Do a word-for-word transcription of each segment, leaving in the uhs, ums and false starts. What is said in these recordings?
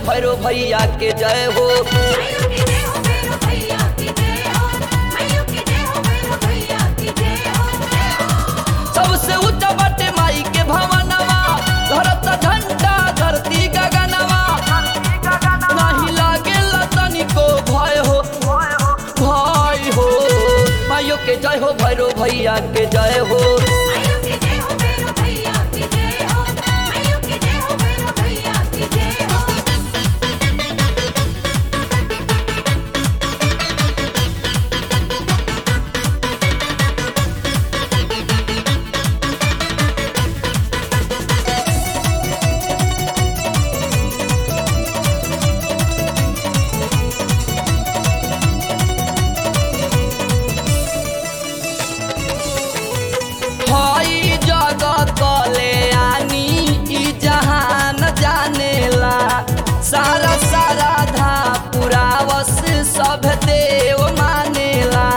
भैरो भैया के जय हो। सबसे ऊंचा बाटे माई के भवनवा, धरत झंडा धरती गगनवा, नहीं लागेला तनिको भय हो भय हो। माइयो के जय हो भैरो भैया के जय हो। हई जगत कल्याणी ई जहान जानेला, सारा सारा धा पुरावस सब देव मानेला।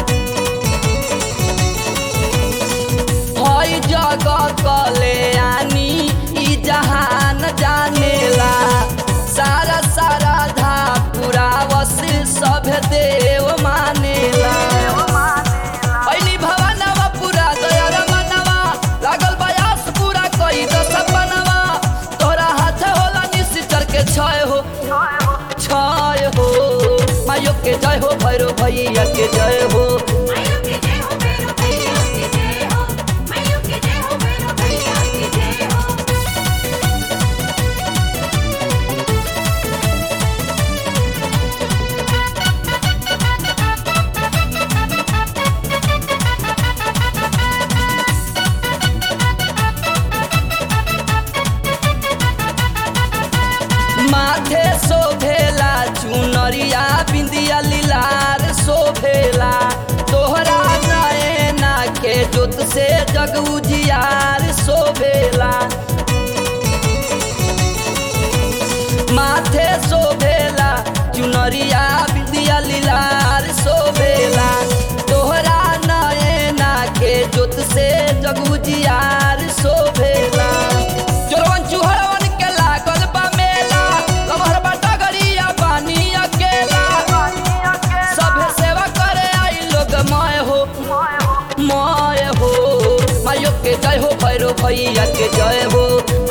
हई जगत कल्याणी ई जहान जानेला, सारा सारा धा पुरावस सब देव मानेला। छय हो छय हो। माइयो के जय हो भैरो भैया के जय हो। माथे शोभेला चुनरिया बिंदिया लीलार शोभेला, तोहरा नैना के जोत से जग उजियार शोभेला। माथे शोभेला चुनरिया बिंदिया लीलार शोभेला, तोहरा नैना के जोत से जग उजियार शोभेला। जोरवन चुहरवन के लागल बा मेला, लमहर बाटा गरिया पानी अकेला, सभे सेवा करे आई लोग मय हो मय हो। माइयो के जय हो भैरो भैया के जय हो।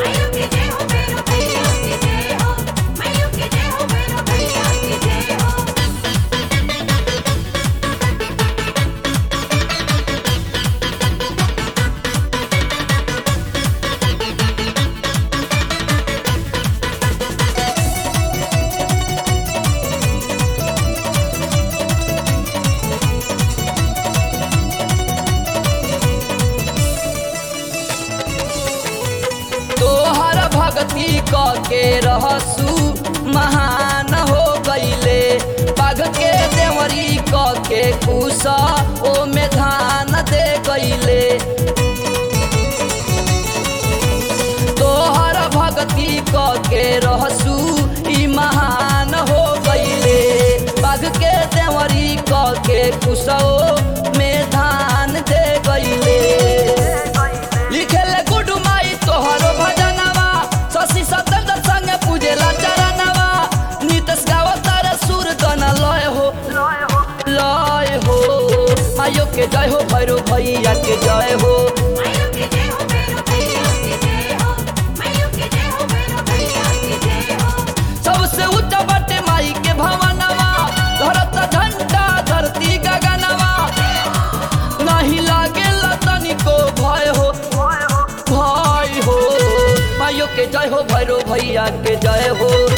तोहर भक्ति क के रहसू महान हो गईले, बाघ के देवरी क के कुसा ओ में धान दे गईले। तोहर भक्ति क के रहसू ई महान हो गईले, बाघ के देवरी क के कुसा ओ में धान दे गईले। लिखेले गुडू माई तोहरो भजनवा, शशि सत्येंद्र संगे पूजेला चरणवा, नितेश गावतार सुर गाना लय हो लय हो। माइयो के जय हो भैरो भैया के जय हो। सबसे ऊंचा बाटे माई के भवनवा, धरत झंडा धरती गगनवा, नहीं लागेला तनिको भय हो भय हो। माइयो के जय हो भैरो भैया के जय हो।